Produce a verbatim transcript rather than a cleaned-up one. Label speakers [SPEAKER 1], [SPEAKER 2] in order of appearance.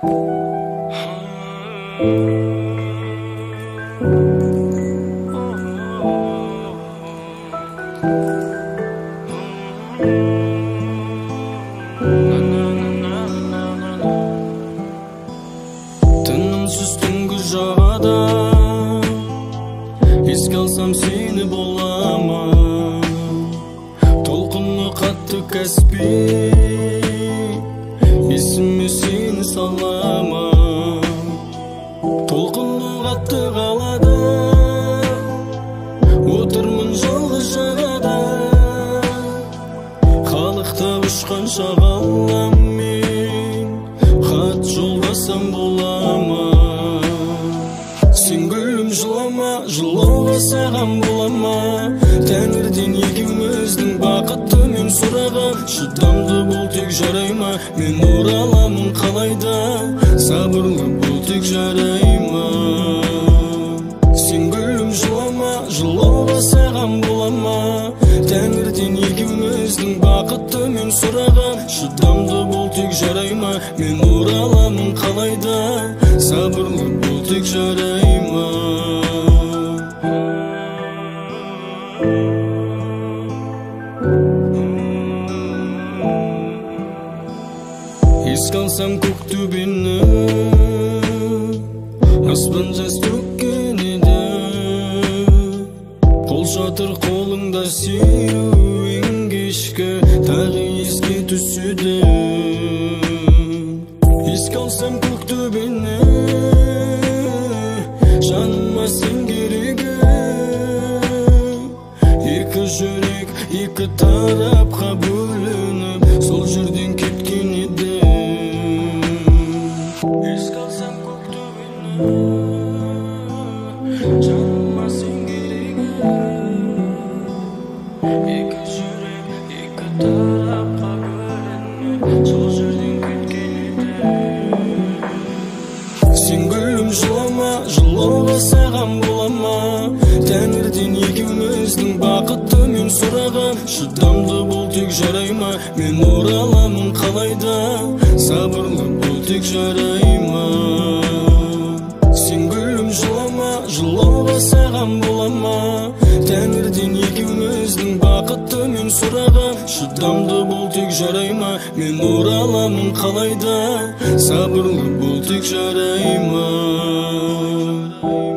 [SPEAKER 1] Тынымсыз түнгі жағада еске алсам сені болама, толқынны қатты Каспий есіме сені салама. Толқынны қатты қалада отырмын жалғыз жағада, халықта ұшқан шағалам мен хат жолдасам болама. Сен гүлім жылама, жылауға саған болама, тәңірден екеуміздің бақытты мен сұраған. Шыдамды бол тек жарай ма, мен ораламын қалайда, сабырлы бол тек жарай ма. Сен гүлім жылама, жылауға саған болама, тәңірден екеуміздің бақытты мен сұраған. Шыдамды бол тек жарай ма, мен ораламын қалайда, сабырлы бол тек жарай ма. Еске алсам көк төбені, аспан жас төккен еді, қол жатыр қолыңда сүйеуің кешкі тағы еске түседі. Еске алсам көк төбені, жаныма сен керегі, екі жүрек екі тарапқа бөлініп сол жерден кеткен еді. Еске алсам көк төбені, жаныма сен керегі, екі жүрек екі тарапқа бөлініп сол жерден кеткен еді. Сен гүлім жылама, жылауға саған болама, тәңірден екеуміздің бақытты мен сұраған. Шыдамды бол тек жарай ма, мен ораламын қалайда, сабырлы бол тек жарай ма. Сен гүлім жылама, жылауға саған болама, тәңірден екеуміздің бақытты мен сұраған. Шыдамды бол тек жарай ма, мен ораламын қалайда, сабырлы бол тек жарай ма.